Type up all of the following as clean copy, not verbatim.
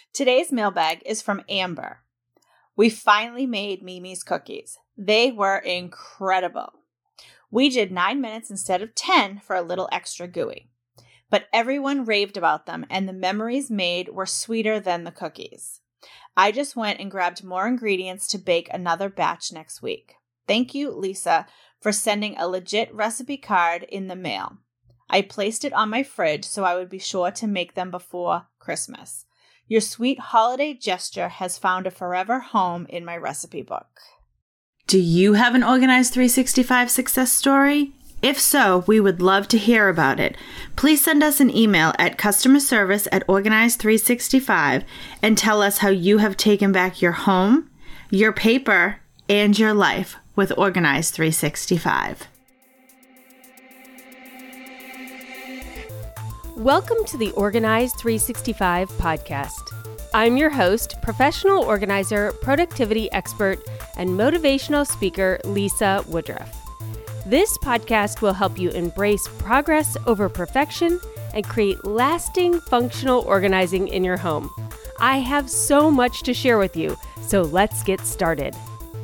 Today's mailbag is from Amber. We finally made Mimi's cookies. They were incredible. We did 9 minutes instead of 10 for a little extra gooey. But everyone raved about them, and the memories made were sweeter than the cookies. I just went and grabbed more ingredients to bake another batch next week. Thank you, Lisa, for sending a legit recipe card in the mail. I placed it on my fridge so I would be sure to make them before Christmas. Your sweet holiday gesture has found a forever home in my recipe book. Do you have an Organized 365 success story? If so, we would love to hear about it. Please send us an email at customerservice@Organized365 and tell us how you have taken back your home, your paper, and your life with Organized 365. Welcome to the Organized 365 podcast. I'm your host, professional organizer, productivity expert, and motivational speaker, Lisa Woodruff. This podcast will help you embrace progress over perfection and create lasting functional organizing in your home. I have so much to share with you, so let's get started.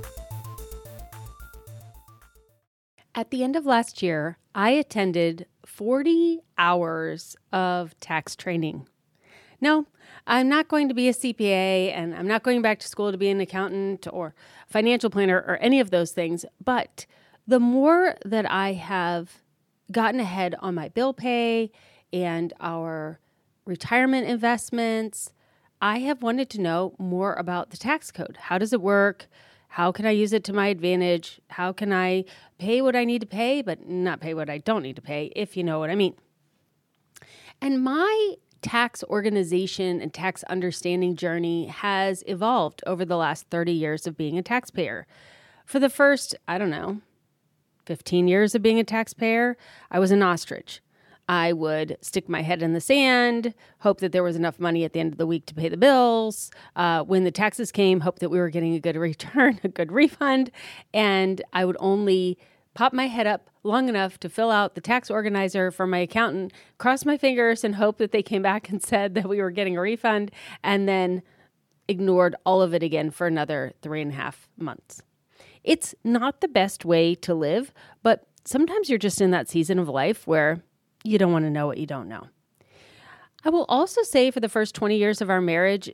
At the end of last year, I attended 40 hours of tax training. No, I'm not going to be a CPA, and I'm not going back to school to be an accountant or financial planner or any of those things, but the more that I have gotten ahead on my bill pay and our retirement investments, I have wanted to know more about the tax code. How does it work? How can I use it to my advantage? How can I pay what I need to pay, but not pay what I don't need to pay, if you know what I mean? And my tax organization and tax understanding journey has evolved over the last 30 years of being a taxpayer. For the first, 15 years of being a taxpayer, I was an ostrich. I would stick my head in the sand, hope that there was enough money at the end of the week to pay the bills. When the taxes came, hope that we were getting a good return, a good refund. And I would only pop my head up long enough to fill out the tax organizer for my accountant, cross my fingers and hope that they came back and said that we were getting a refund, and then ignored all of it again for another 3.5 months. It's not the best way to live, but sometimes you're just in that season of life where you don't want to know what you don't know. I will also say for the first 20 years of our marriage,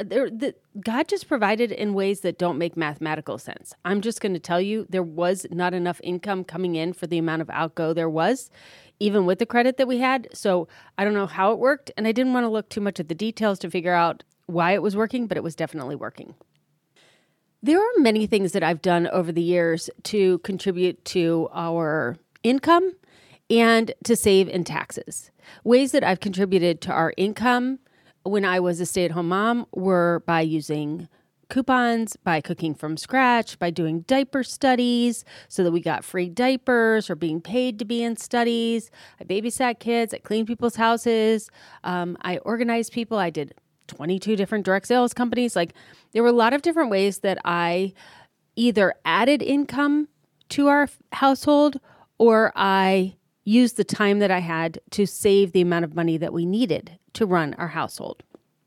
God just provided in ways that don't make mathematical sense. I'm just going to tell you, there was not enough income coming in for the amount of outgo there was, even with the credit that we had. So I don't know how it worked, and I didn't want to look too much at the details to figure out why it was working, but it was definitely working. There are many things that I've done over the years to contribute to our income and to save in taxes. Ways that I've contributed to our income when I was a stay-at-home mom were by using coupons, by cooking from scratch, by doing diaper studies so that we got free diapers, or being paid to be in studies. I babysat kids, I cleaned people's houses, I organized people, I did 22 different direct sales companies. There were a lot of different ways that I either added income to our household, or I used the time that I had to save the amount of money that we needed to run our household.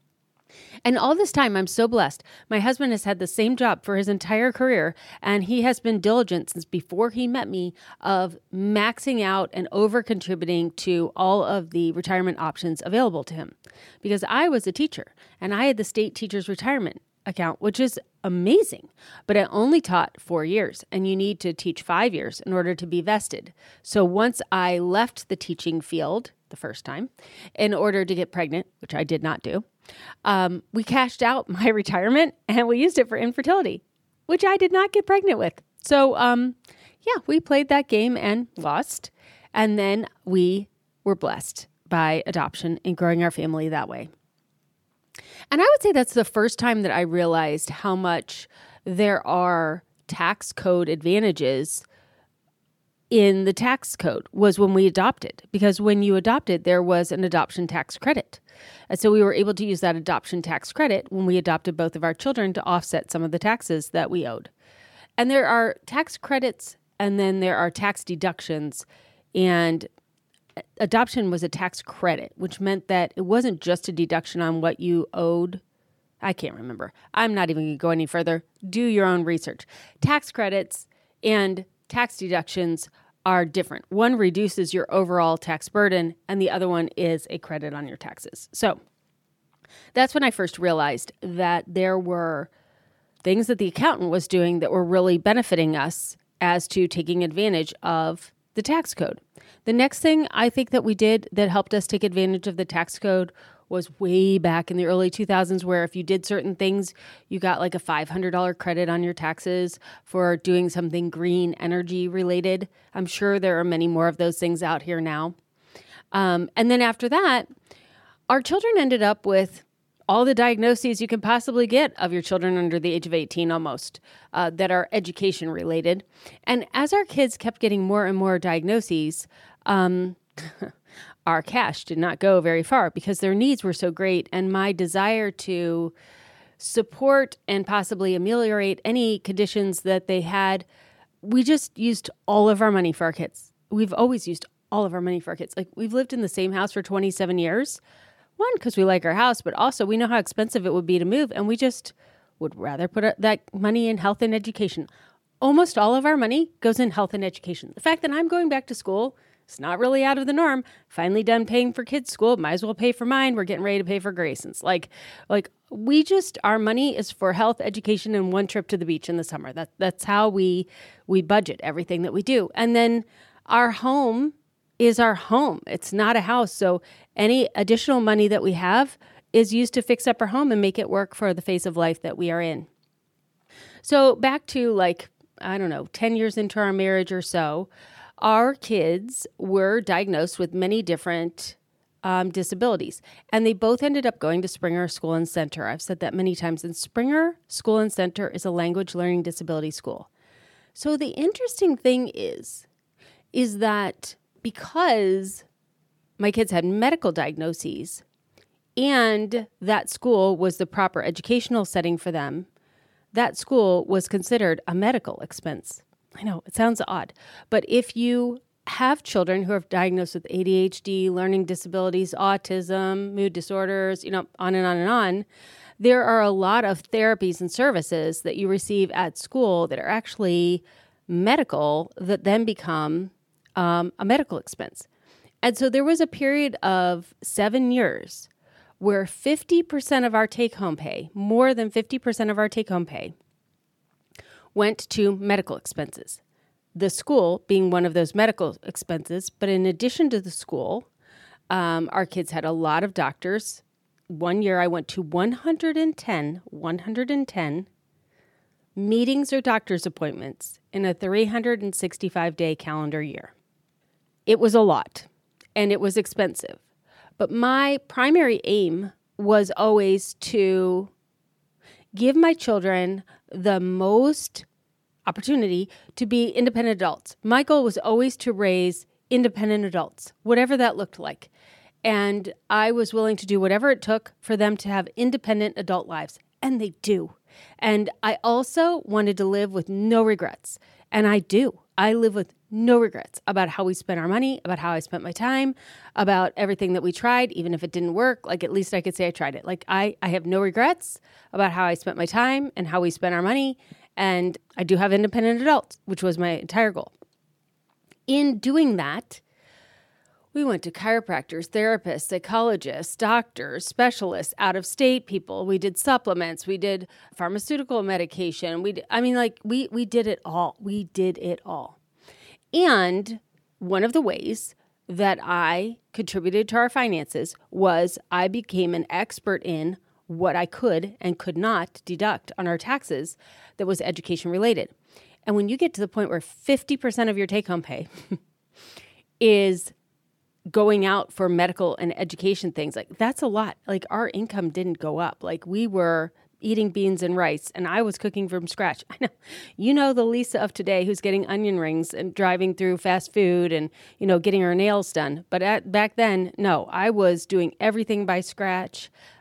And all this time, I'm so blessed. My husband has had the same job for his entire career, and he has been diligent since before he met me of maxing out and over-contributing to all of the retirement options available to him. Because I was a teacher, and I had the state teacher's retirement account, which is amazing, but I only taught 4 years, and you need to teach 5 years in order to be vested. So once I left the teaching field the first time in order to get pregnant, which I did not do, we cashed out my retirement and we used it for infertility, which I did not get pregnant with. So we played that game and lost, and then we were blessed by adoption and growing our family that way. And I would say that's the first time that I realized how much there are tax code advantages in the tax code was when we adopted. Because when you adopted, there was an adoption tax credit. And so we were able to use that adoption tax credit when we adopted both of our children to offset some of the taxes that we owed. And there are tax credits, and then there are tax deductions. And adoption was a tax credit, which meant that it wasn't just a deduction on what you owed I can't remember. I'm not even going to go any further. Do your own research. Tax credits and tax deductions are different. One reduces your overall tax burden, and the other one is a credit on your taxes. So that's when I first realized that there were things that the accountant was doing that were really benefiting us as to taking advantage of the tax code. The next thing I think that we did that helped us take advantage of the tax code was way back in the early 2000s, where if you did certain things, you got like a $500 credit on your taxes for doing something green energy related. I'm sure there are many more of those things out here now. And then after that, our children ended up with all the diagnoses you can possibly get of your children under the age of 18 almost that are education related. And as our kids kept getting more and more diagnoses, our cash did not go very far because their needs were so great. And my desire to support and possibly ameliorate any conditions that they had, we just used all of our money for our kids. We've always used all of our money for our kids. Like, we've lived in the same house for 27 years. One, because we like our house, but also we know how expensive it would be to move, and we just would rather put that money in health and education. Almost all of our money goes in health and education. The fact that I'm going back to school, it's not really out of the norm. Finally done paying for kids' school. Might as well pay for mine. We're getting ready to pay for Grayson's. Like we just, our money is for health, education, and one trip to the beach in the summer. That's how we budget everything that we do. And then our home is our home. It's not a house. So any additional money that we have is used to fix up our home and make it work for the phase of life that we are in. So back to 10 years into our marriage or so, our kids were diagnosed with many different disabilities, and they both ended up going to Springer School and Center. I've said that many times, and Springer School and Center is a language learning disability school. So the interesting thing is that because my kids had medical diagnoses and that school was the proper educational setting for them, that school was considered a medical expense. I know, it sounds odd, but if you have children who are diagnosed with ADHD, learning disabilities, autism, mood disorders, on and on and on, there are a lot of therapies and services that you receive at school that are actually medical that then become a medical expense. And so there was a period of 7 years where 50% of our take-home pay, more than 50% of our take-home pay, went to medical expenses. The school being one of those medical expenses, but in addition to the school, our kids had a lot of doctors. One year I went to 110 meetings or doctor's appointments in a 365-day calendar year. It was a lot, and it was expensive. But my primary aim was always to give my children the most opportunity to be independent adults. My goal was always to raise independent adults, whatever that looked like. And I was willing to do whatever it took for them to have independent adult lives. And they do. And I also wanted to live with no regrets. And I do. I live with no regrets about how we spent our money, about how I spent my time, about everything that we tried, even if it didn't work. Like, at least I could say I tried it. Like, I have no regrets about how I spent my time and how we spent our money. And I do have independent adults, which was my entire goal. In doing that, we went to chiropractors, therapists, psychologists, doctors, specialists, out-of-state people. We did supplements. We did pharmaceutical medication. We did it all. We did it all. And one of the ways that I contributed to our finances was I became an expert in what I could and could not deduct on our taxes that was education related. And when you get to the point where 50% of your take-home pay is going out for medical and education things, like, that's a lot. Like, our income didn't go up. Like, we were eating beans and rice, and I was cooking from scratch. I know, the Lisa of today who's getting onion rings and driving through fast food and, getting her nails done. But back then, no, I was doing everything by scratch.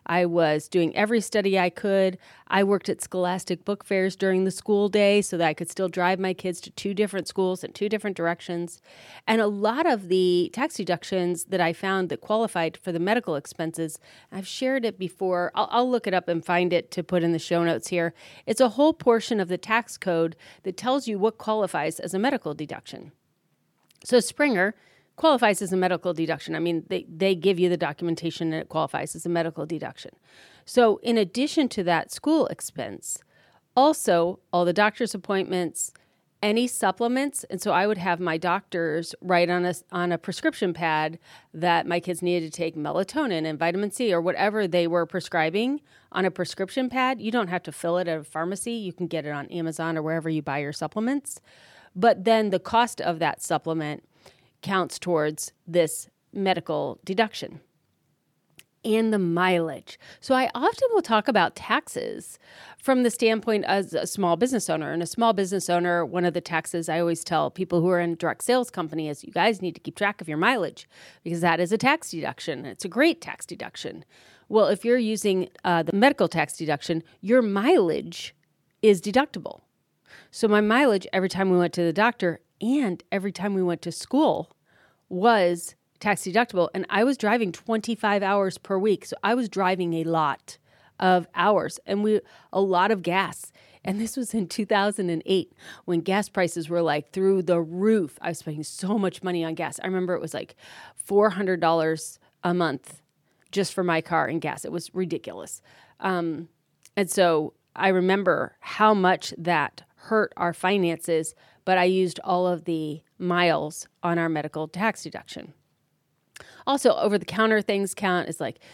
I was doing every study I could. I worked at Scholastic Book Fairs during the school day so that I could still drive my kids to 2 different schools in 2 different directions. And a lot of the tax deductions that I found that qualified for the medical expenses, I've shared it before. I'll look it up and find it to put in the show notes here. It's a whole portion of the tax code that tells you what qualifies as a medical deduction. So Springer qualifies as a medical deduction. I mean, they give you the documentation and it qualifies as a medical deduction. So in addition to that school expense, also all the doctor's appointments, any supplements. And so I would have my doctors write on a prescription pad that my kids needed to take melatonin and vitamin C or whatever they were prescribing on a prescription pad. You don't have to fill it at a pharmacy. You can get it on Amazon or wherever you buy your supplements. But then the cost of that supplement counts towards this medical deduction. And the mileage. So I often will talk about taxes from the standpoint as a small business owner. And a small business owner, one of the taxes I always tell people who are in a direct sales company is you guys need to keep track of your mileage because that is a tax deduction. It's a great tax deduction. Well, if you're using the medical tax deduction, your mileage is deductible. So my mileage every time we went to the doctor and every time we went to school was tax deductible. And I was driving 25 hours per week. So I was driving a lot of hours and a lot of gas. And this was in 2008 when gas prices were like through the roof. I was spending so much money on gas. I remember it was like $400 a month just for my car and gas. It was ridiculous. And so I remember how much that hurt our finances, but I used all of the miles on our medical tax deduction. Also, over-the-counter things count as like,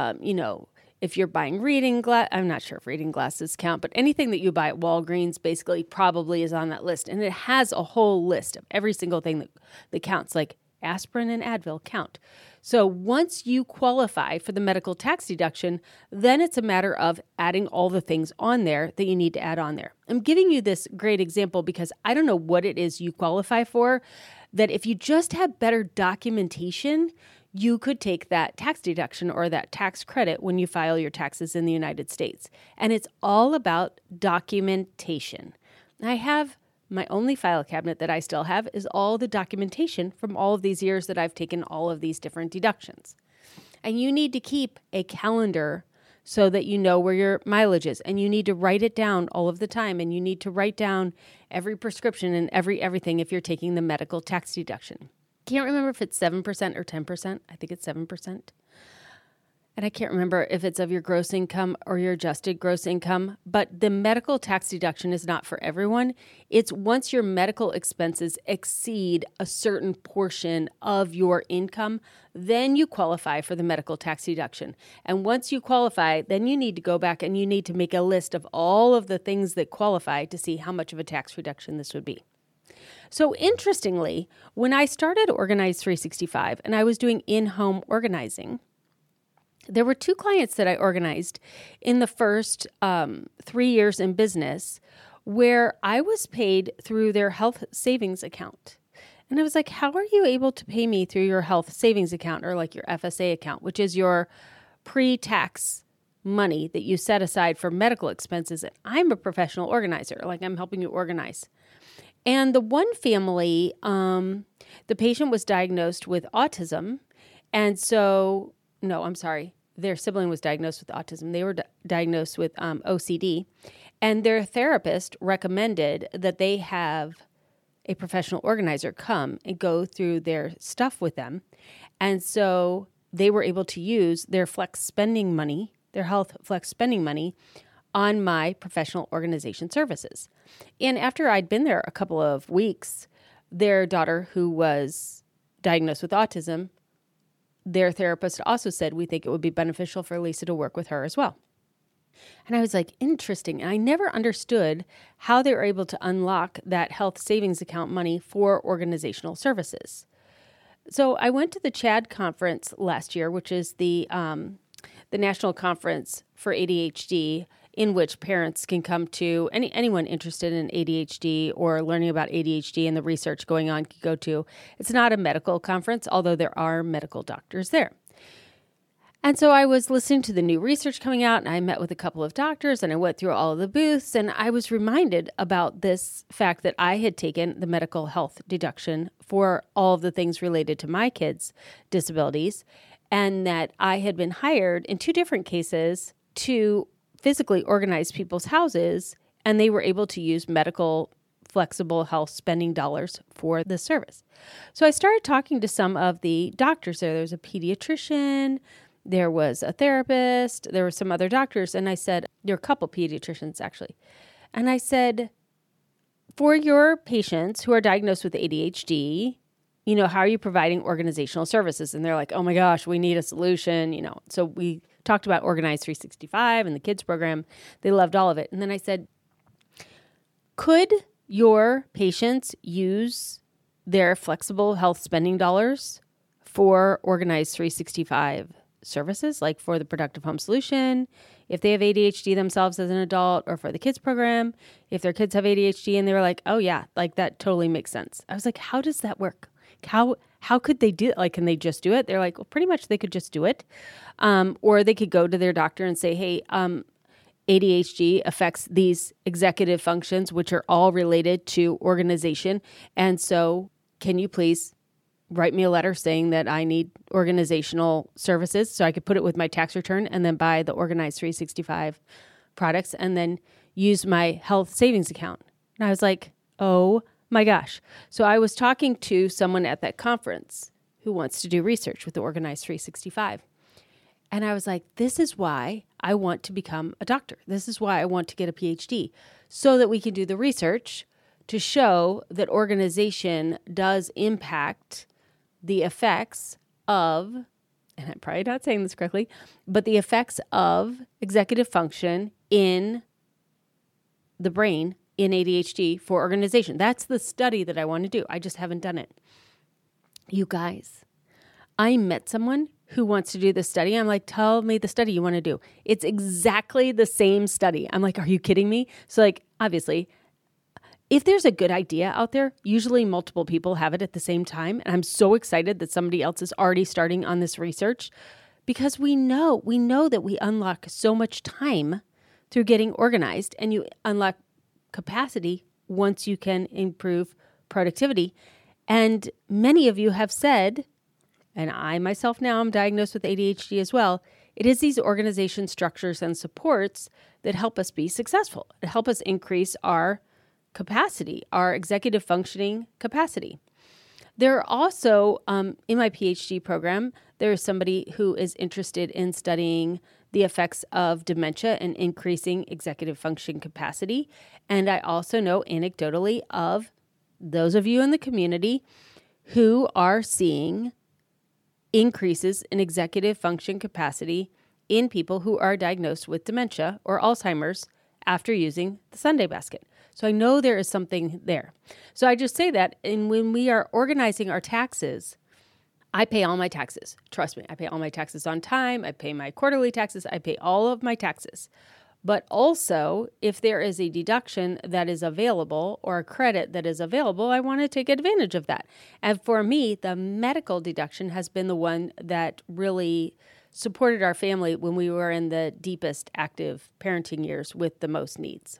if you're buying reading glass, I'm not sure if reading glasses count, but anything that you buy at Walgreens basically probably is on that list. And it has a whole list of every single thing that counts, like aspirin and Advil count. So once you qualify for the medical tax deduction, then it's a matter of adding all the things on there that you need to add on there. I'm giving you this great example because I don't know what it is you qualify for, that if you just have better documentation, you could take that tax deduction or that tax credit when you file your taxes in the United States. And it's all about documentation. I have my only file cabinet that I still have is all the documentation from all of these years that I've taken all of these different deductions. And you need to keep a calendar so that you know where your mileage is. And you need to write it down all of the time. And you need to write down every prescription and everything if you're taking the medical tax deduction. Can't remember if it's 7% or 10%. I think it's 7%. And I can't remember if it's of your gross income or your adjusted gross income, but the medical tax deduction is not for everyone. It's once your medical expenses exceed a certain portion of your income, then you qualify for the medical tax deduction. And once you qualify, then you need to go back and you need to make a list of all of the things that qualify to see how much of a tax reduction this would be. So interestingly, when I started Organize 365 and I was doing in-home organizing, there were 2 clients that I organized in the first 3 years in business where I was paid through their health savings account. And I was like, how are you able to pay me through your health savings account or like your FSA account, which is your pre-tax money that you set aside for medical expenses? And I'm a professional organizer, like I'm helping you organize. And the one family, the patient was diagnosed with autism. And so, no, I'm sorry. Their sibling was diagnosed with autism. They were diagnosed with OCD. And their therapist recommended that they have a professional organizer come and go through their stuff with them. And so they were able to use their flex spending money, their health flex spending money, on my professional organization services. And after I'd been there a couple of weeks, their daughter, who was diagnosed with autism, their therapist also said, we think it would be beneficial for Lisa to work with her as well. And I was like, interesting. And I never understood how they were able to unlock that health savings account money for organizational services. So I went to the CHAD conference last year, which is the National Conference for ADHD, in which parents can come to, anyone interested in ADHD or learning about ADHD and the research going on can go to. It's not a medical conference, although there are medical doctors there. And so I was listening to the new research coming out, and I met with a couple of doctors, and I went through all of the booths, and I was reminded about this fact that I had taken the medical health deduction for all of the things related to my kids' disabilities, and that I had been hired in 2 different cases to physically organize people's houses, and they were able to use medical flexible health spending dollars for the service. So I started talking to some of the doctors there. There was a pediatrician, there was a therapist, there were some other doctors, and I said, there were a couple pediatricians actually. And I said, for your patients who are diagnosed with ADHD, how are you providing organizational services? And they're like, oh my gosh, we need a solution, So we talked about Organize 365 and the kids program. They loved all of it. And then I said, could your patients use their flexible health spending dollars for Organize 365 services, like for the Productive Home Solution, if they have ADHD themselves as an adult, or for the kids program, if their kids have ADHD? And they were like, oh yeah, like that totally makes sense. I was like, how does that work? How could they do it? Like, can they just do it? They're like, well, pretty much they could just do it. Or they could go to their doctor and say, hey, ADHD affects these executive functions, which are all related to organization. And so can you please write me a letter saying that I need organizational services so I could put it with my tax return and then buy the Organize 365 products and then use my health savings account. And I was like, oh my gosh. So I was talking to someone at that conference who wants to do research with the Organize 365. And I was like, this is why I want to become a doctor. This is why I want to get a PhD, so that we can do the research to show that organization does impact the effects of, and I'm probably not saying this correctly, but the effects of executive function in the brain in ADHD for organization. That's the study that I want to do. I just haven't done it. You guys, I met someone who wants to do this study. I'm like, tell me the study you want to do. It's exactly the same study. I'm like, are you kidding me? So like, obviously, if there's a good idea out there, usually multiple people have it at the same time. And I'm so excited that somebody else is already starting on this research, because we know that we unlock so much time through getting organized, and you unlock capacity once you can improve productivity. And many of you have said, and I myself now am diagnosed with ADHD as well, it is these organization structures and supports that help us be successful, that help us increase our capacity, our executive functioning capacity. There are also, in my PhD program, there is somebody who is interested in studying the effects of dementia and increasing executive function capacity. And I also know anecdotally of those of you in the community who are seeing increases in executive function capacity in people who are diagnosed with dementia or Alzheimer's after using the Sunday Basket. So I know there is something there. So I just say that, and when we are organizing our taxes, I pay all my taxes. Trust me, I pay all my taxes on time. I pay my quarterly taxes. I pay all of my taxes. But also, if there is a deduction that is available or a credit that is available, I want to take advantage of that. And for me, the medical deduction has been the one that really supported our family when we were in the deepest active parenting years with the most needs.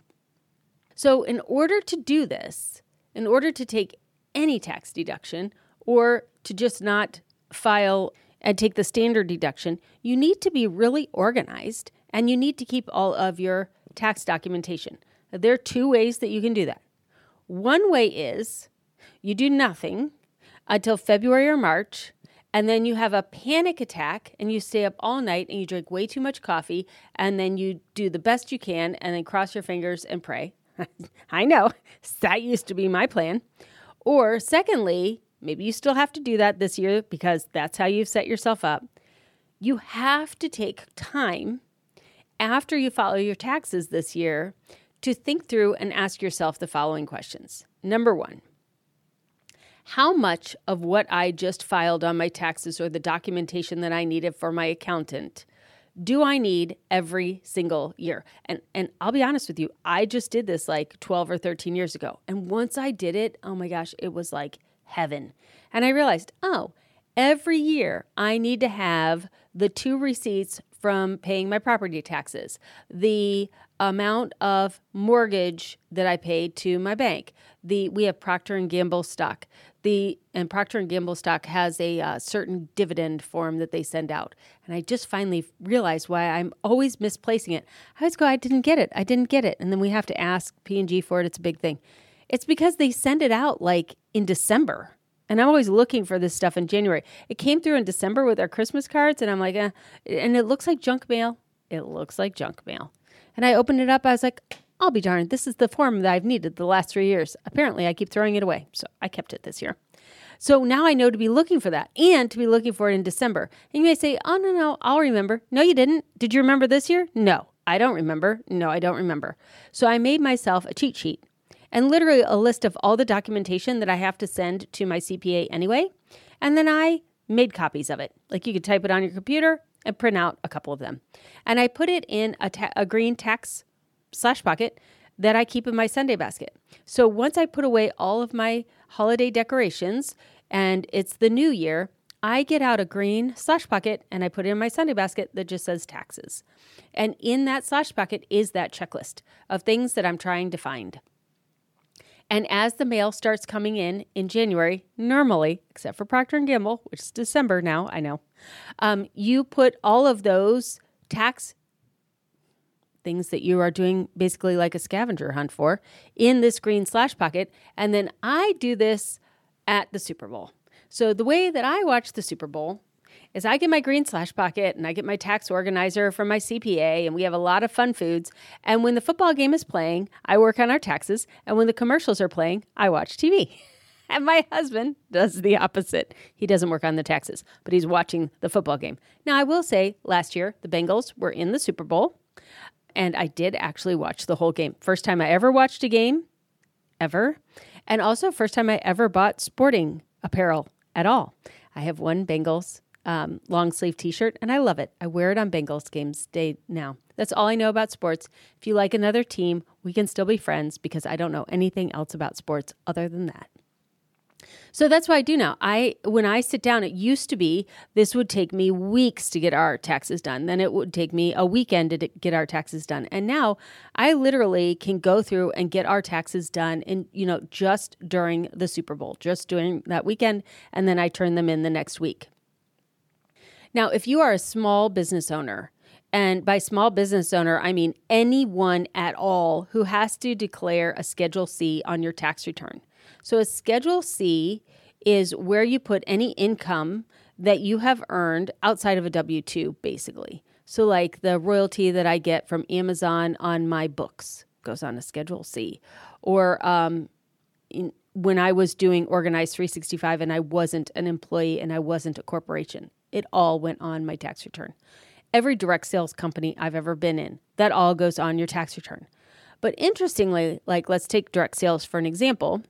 So in order to do this, in order to take any tax deduction or to just not file and take the standard deduction, you need to be really organized and you need to keep all of your tax documentation. There are 2 ways that you can do that. One way is you do nothing until February or March, and then you have a panic attack and you stay up all night and you drink way too much coffee, and then you do the best you can and then cross your fingers and pray. I know, that used to be my plan. Or secondly, maybe you still have to do that this year because that's how you've set yourself up. You have to take time after you file your taxes this year to think through and ask yourself the following questions. Number 1, how much of what I just filed on my taxes or the documentation that I needed for my accountant do I need every single year? And I'll be honest with you, I just did this like 12 or 13 years ago. And once I did it, oh my gosh, it was like heaven. And I realized, every year I need to have the 2 receipts from paying my property taxes, the amount of mortgage that I paid to my bank. We have Procter & Gamble stock. And Procter & Gamble stock has a certain dividend form that they send out. And I just finally realized why I'm always misplacing it. I always go, I didn't get it. And then we have to ask P&G for it. It's a big thing. It's because they send it out like in December. And I'm always looking for this stuff in January. It came through in December with our Christmas cards. And I'm like, and it looks like junk mail. And I opened it up. I was like, I'll be darned. This is the form that I've needed the last 3 years. Apparently, I keep throwing it away. So I kept it this year. So now I know to be looking for that and to be looking for it in December. And you may say, oh, no, I'll remember. No, you didn't. Did you remember this year? No, I don't remember. No, I don't remember. So I made myself a cheat sheet and literally a list of all the documentation that I have to send to my CPA anyway. And then I made copies of it. Like you could type it on your computer and print out a couple of them. And I put it in a green tax slash pocket that I keep in my Sunday basket. So once I put away all of my holiday decorations and it's the new year, I get out a green slash pocket and I put it in my Sunday basket that just says taxes. And in that slash pocket is that checklist of things that I'm trying to find. And as the mail starts coming in January, normally, except for Procter & Gamble, which is December now, I know, you put all of those tax things that you are doing basically like a scavenger hunt for in this green slash pocket. And then I do this at the Super Bowl. So the way that I watch the Super Bowl is I get my green slash pocket and I get my tax organizer from my CPA and we have a lot of fun foods. And when the football game is playing, I work on our taxes. And when the commercials are playing, I watch TV. And my husband does the opposite. He doesn't work on the taxes, but he's watching the football game. Now, I will say last year, the Bengals were in the Super Bowl. And I did actually watch the whole game. First time I ever watched a game, ever. And also first time I ever bought sporting apparel at all. I have one Bengals long sleeve t-shirt and I love it. I wear it on Bengals games day now. That's all I know about sports. If you like another team, we can still be friends because I don't know anything else about sports other than that. So that's what I do now. When I sit down, it used to be this would take me weeks to get our taxes done. Then it would take me a weekend to get our taxes done. And now I literally can go through and get our taxes done in, just during the Super Bowl, just during that weekend. And then I turn them in the next week. Now, if you are a small business owner, and by small business owner, I mean anyone at all who has to declare a Schedule C on your tax return. So a Schedule C is where you put any income that you have earned outside of a W-2, basically. So like the royalty that I get from Amazon on my books goes on a Schedule C. Or when I was doing Organized 365 and I wasn't an employee and I wasn't a corporation, it all went on my tax return. Every direct sales company I've ever been in, that all goes on your tax return. But interestingly, like let's take direct sales for an example.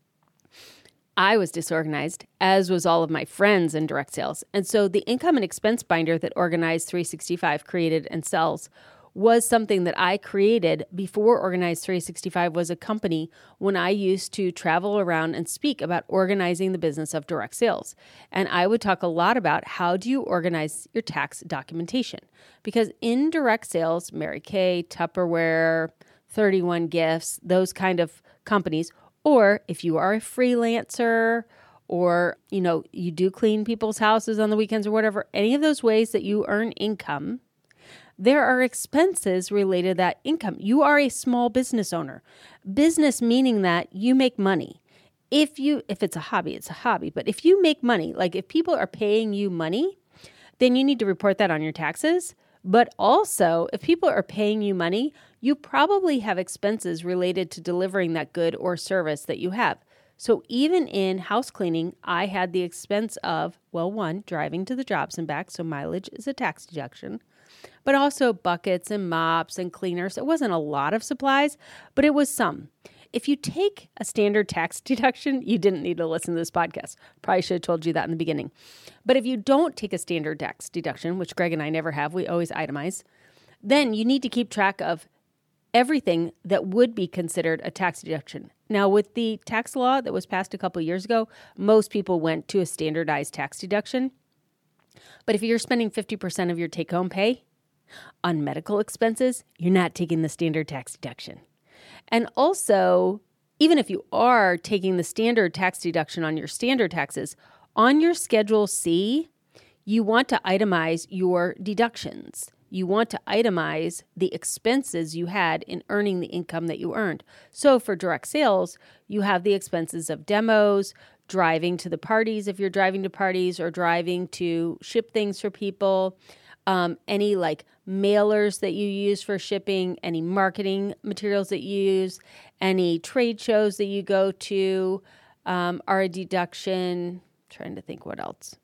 I was disorganized, as was all of my friends in direct sales. And so the income and expense binder that Organized 365 created and sells was something that I created before Organized 365 was a company when I used to travel around and speak about organizing the business of direct sales. And I would talk a lot about how do you organize your tax documentation? Because in direct sales, Mary Kay, Tupperware, 31 Gifts, those kind of companies, or if you are a freelancer or, you do clean people's houses on the weekends or whatever, any of those ways that you earn income, there are expenses related to that income. You are a small business owner. Business meaning that you make money. If it's a hobby, it's a hobby. But if you make money, like if people are paying you money, then you need to report that on your taxes. But also, if people are paying you money, you probably have expenses related to delivering that good or service that you have. So even in house cleaning, I had the expense of, one, driving to the jobs and back, so mileage is a tax deduction, but also buckets and mops and cleaners. It wasn't a lot of supplies, but it was some. If you take a standard tax deduction, you didn't need to listen to this podcast. Probably should have told you that in the beginning. But if you don't take a standard tax deduction, which Greg and I never have, we always itemize, then you need to keep track of everything that would be considered a tax deduction. Now, with the tax law that was passed a couple of years ago, most people went to a standardized tax deduction. But if you're spending 50% of your take-home pay on medical expenses, you're not taking the standard tax deduction. And also, even if you are taking the standard tax deduction on your standard taxes, on your Schedule C, you want to itemize your deductions. You want to itemize the expenses you had in earning the income that you earned. So for direct sales, you have the expenses of demos, driving to the parties if you're driving to parties, or driving to ship things for people, any like mailers that you use for shipping, any marketing materials that you use, any trade shows that you go to are a deduction. Trying to think what else.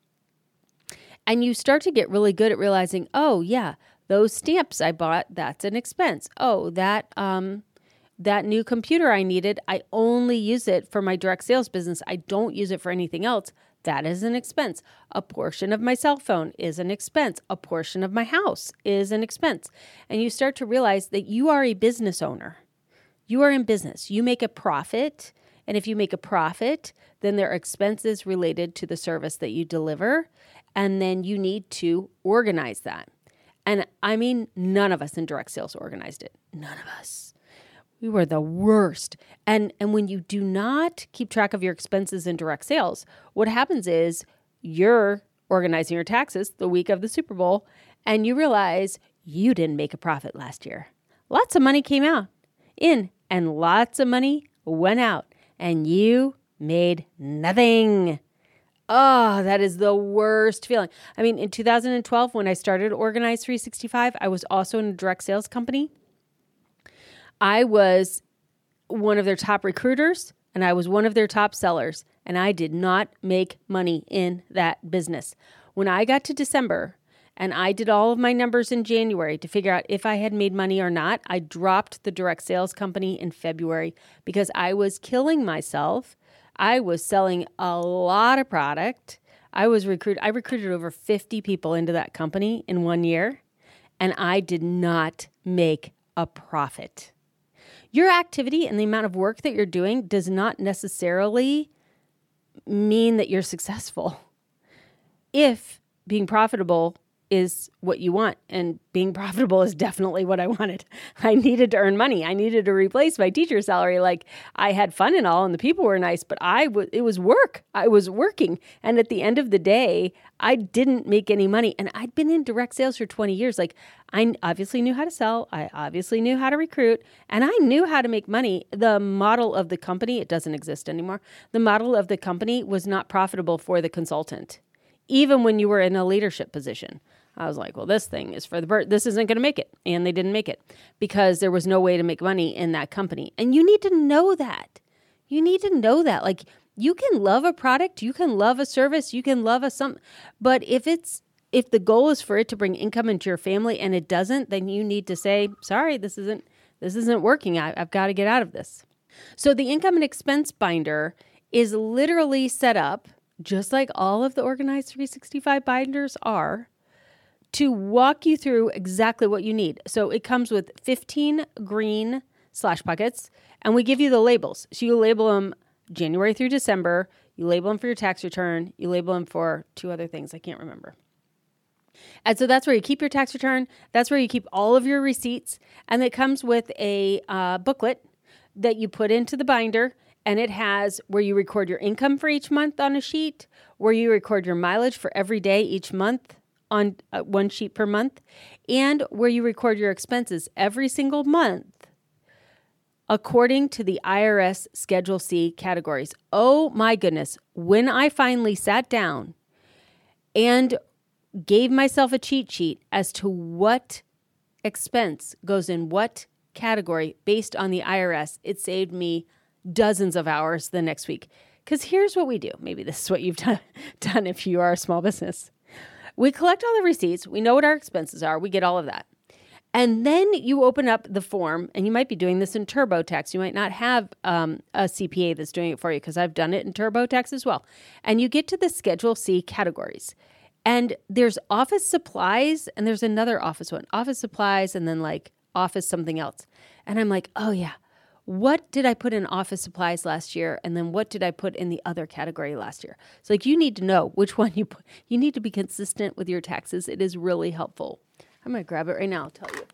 And you start to get really good at realizing, oh yeah, those stamps I bought, that's an expense. Oh, that new computer I needed, I only use it for my direct sales business. I don't use it for anything else. That is an expense. A portion of my cell phone is an expense. A portion of my house is an expense. And you start to realize that you are a business owner. You are in business. You make a profit. And if you make a profit, then there are expenses related to the service that you deliver. And then you need to organize that. And I mean, none of us in direct sales organized it. None of us. We were the worst. And when you do not keep track of your expenses in direct sales, what happens is you're organizing your taxes the week of the Super Bowl, and you realize you didn't make a profit last year. Lots of money came in, and lots of money went out, and you made nothing. Oh, that is the worst feeling. I mean, in 2012, when I started Organize 365, I was also in a direct sales company. I was one of their top recruiters, and I was one of their top sellers, and I did not make money in that business. When I got to December and I did all of my numbers in January to figure out if I had made money or not, I dropped the direct sales company in February because I was killing myself. I was selling a lot of product. I recruited over 50 people into that company in 1 year, and I did not make a profit. Your activity and the amount of work that you're doing does not necessarily mean that you're successful. If being profitable is what you want, and being profitable is definitely what I wanted. I needed to earn money. I needed to replace my teacher salary. Like, I had fun and all, and the people were nice, but it was work. I was working. And at the end of the day, I didn't make any money. And I'd been in direct sales for 20 years. Like, I obviously knew how to sell. I obviously knew how to recruit, and I knew how to make money. The model of the company, it doesn't exist anymore. The model of the company was not profitable for the consultant, even when you were in a leadership position. I was like, well, this thing is for the bird. This isn't going to make it. And they didn't make it because there was no way to make money in that company. And you need to know that. You need to know that. Like, you can love a product, you can love a service, you can love but if the goal is for it to bring income into your family and it doesn't, then you need to say, sorry, this isn't working. I've got to get out of this. So the income and expense binder is literally set up, just like all of the Organize 365 binders are, to walk you through exactly what you need. So it comes with 15 green slash buckets, and we give you the labels. So you label them January through December. You label them for your tax return. You label them for 2 other things I can't remember. And so that's where you keep your tax return. That's where you keep all of your receipts. And it comes with a booklet that you put into the binder. And it has where you record your income for each month on a sheet, where you record your mileage for every day each month on one sheet per month, and where you record your expenses every single month according to the IRS Schedule C categories. Oh my goodness. When I finally sat down and gave myself a cheat sheet as to what expense goes in what category based on the IRS, it saved me dozens of hours the next week. Because here's what we do. Maybe this is what you've done if you are a small business. We collect all the receipts. We know what our expenses are. We get all of that. And then you open up the form, and you might be doing this in TurboTax. You might not have a CPA that's doing it for you, because I've done it in TurboTax as well. And you get to the Schedule C categories. And there's office supplies, and there's another office one. Office supplies, and then like office something else. And I'm like, oh yeah, what did I put in office supplies last year? And then what did I put in the other category last year? So like you need to know which one you put. You need to be consistent with your taxes. It is really helpful. I'm going to grab it right now. I'll tell you.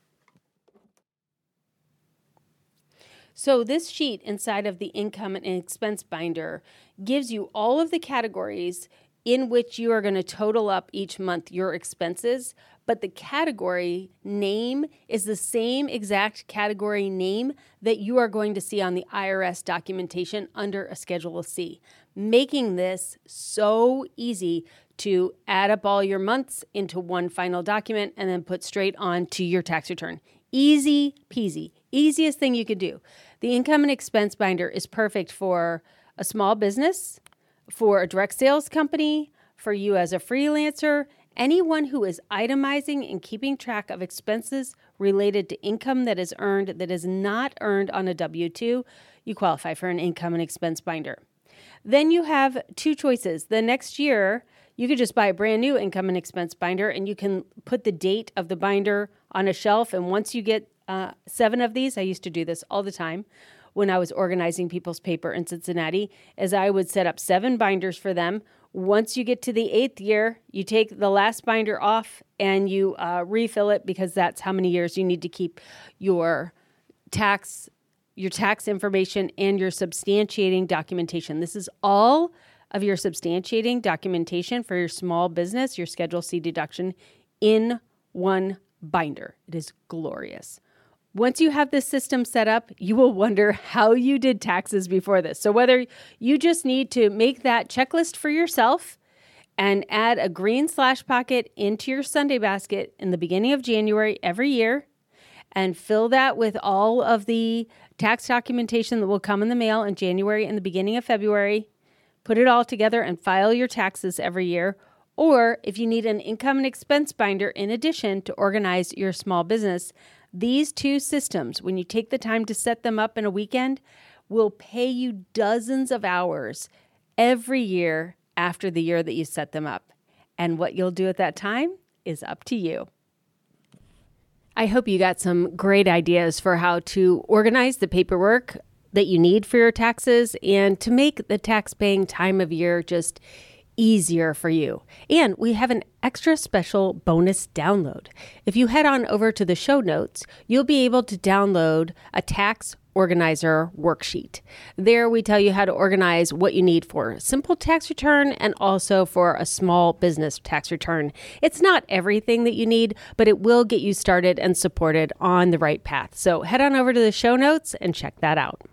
So this sheet inside of the income and expense binder gives you all of the categories in which you are going to total up each month your expenses, but the category name is the same exact category name that you are going to see on the IRS documentation under a Schedule C, making this so easy to add up all your months into one final document and then put straight on to your tax return. Easy peasy. Easiest thing you could do. The income and expense binder is perfect for a small business, for a direct sales company, for you as a freelancer, anyone who is itemizing and keeping track of expenses related to income that is earned that is not earned on a W-2, you qualify for an income and expense binder. Then you have two choices. The next year, you could just buy a brand new income and expense binder and you can put the date of the binder on a shelf. And once you get 7 of these, I used to do this all the time when I was organizing people's paper in Cincinnati, as I would set up 7 binders for them. Once you get to the 8th year, you take the last binder off and you refill it because that's how many years you need to keep your tax information and your substantiating documentation. This is all of your substantiating documentation for your small business, your Schedule C deduction in one binder. It is glorious. Once you have this system set up, you will wonder how you did taxes before this. So whether you just need to make that checklist for yourself and add a green slash pocket into your Sunday basket in the beginning of January every year and fill that with all of the tax documentation that will come in the mail in January and the beginning of February, put it all together and file your taxes every year. Or if you need an income and expense binder in addition to organize your small business, these two systems, when you take the time to set them up in a weekend, will pay you dozens of hours every year after the year that you set them up. And what you'll do at that time is up to you. I hope you got some great ideas for how to organize the paperwork that you need for your taxes and to make the tax paying time of year just easier for you. And we have an extra special bonus download. If you head on over to the show notes, you'll be able to download a tax organizer worksheet. There we tell you how to organize what you need for a simple tax return and also for a small business tax return. It's not everything that you need, but it will get you started and supported on the right path. So head on over to the show notes and check that out.